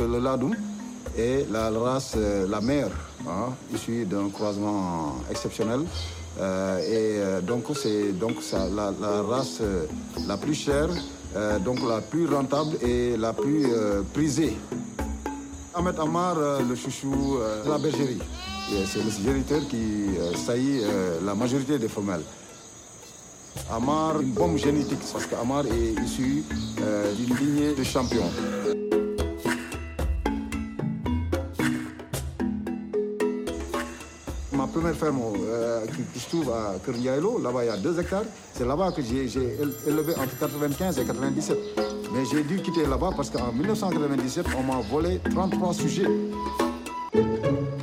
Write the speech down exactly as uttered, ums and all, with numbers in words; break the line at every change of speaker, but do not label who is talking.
le Ladoum est la race, euh, la mère, hein, issue d'un croisement exceptionnel. Euh, et euh, donc c'est donc ça, la, la race euh, la plus chère, euh, donc la plus rentable et la plus euh, prisée. Ahmed Amar, euh, le chouchou euh, de la bergerie. C'est le géniteur qui euh, saillit euh, la majorité des femelles. Amar, une bombe génétique, parce qu'Amar est issu euh, d'une lignée de champions. Ma première ferme euh, qui, qui se trouve à Kernyailo, là-bas il y a deux hectares, c'est là-bas que j'ai élevé entre quatre-vingt-quinze et quatre-vingt-dix-sept. Mais j'ai dû quitter là-bas parce qu'en mille neuf cent quatre-vingt-dix-sept, on m'a volé trente-trois sujets.